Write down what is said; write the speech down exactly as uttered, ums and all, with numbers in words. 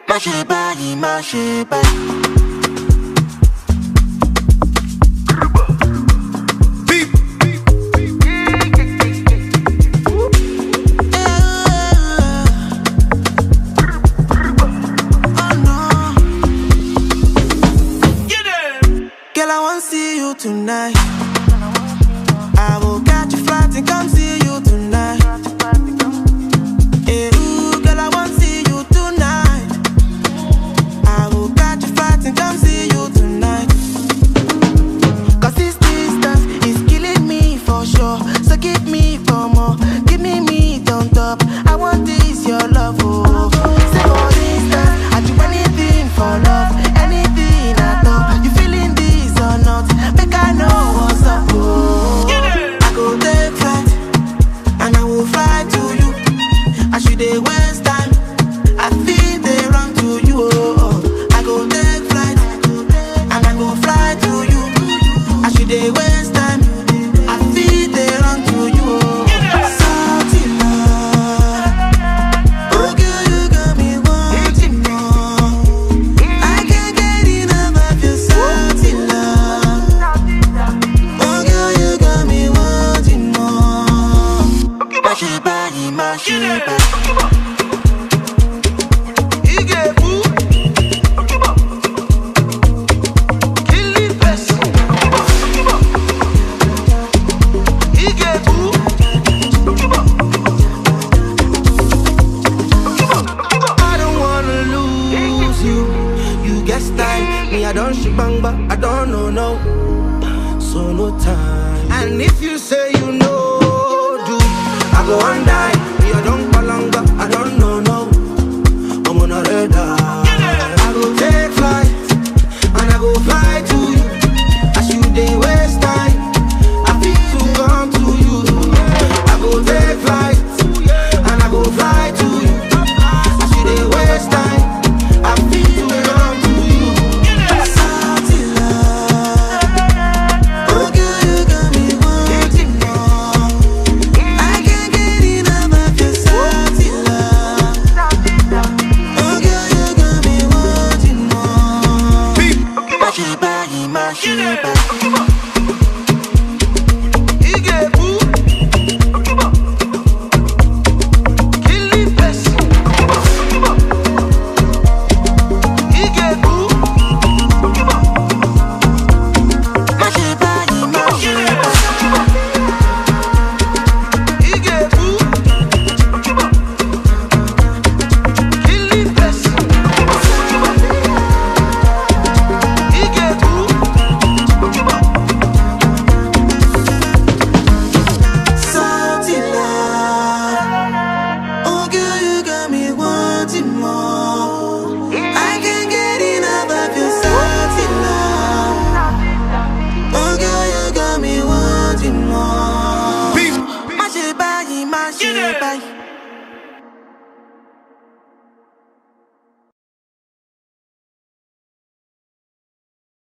má ṣe báyìí, má ṣe báyìí. Girl, I want to see you tonight. I will catch a flight and come see you tonight. Hey, ooh, girl, I want to see you tonight. I will catch a flight and come see you tonight. Cause this distance is killing me for sure. So give me for more, give me me on top. I want this, your love, oh. Say for instance, I do anything for love, anything at all. You feeling this or not? Make I know what's up, oh. I go take flight, and I will fly to you. I should they waste time, I feel they run to you, oh. I go take flight, and I go fly to you. I should they waste time, I feel they run to you, oh. Salty love, oh girl, you got me wanting more. I can't get enough of your salty love. Oh girl, you got me wanting more. Má ṣe báyìí, má ṣe báyìí. I don't wanna lose you. You get style, me I don't shit bang but I don't know no. So no time. And if you say you know, do I go and die? Me I don't palanga, I don't know no. I'm on a red eye. I go take flight and I go fly to you. I should they waste time, I feel to come to you. I go take flight and I go fly to you. I should they waste time, I feel to come to you. Salty love, oh girl, you got me wanting more. I can't get enough of your salty love. Oh girl, you got me wanting more. Má ṣe báyìí, má ṣe báyìí. Má ṣe báyìí, má ṣe báyìí. Salty love, oh girl, you got me wanting more. I can't get enough of your salty love. Oh girl, you got me wanting more. Má ṣe báyìí, má ṣe báyìí.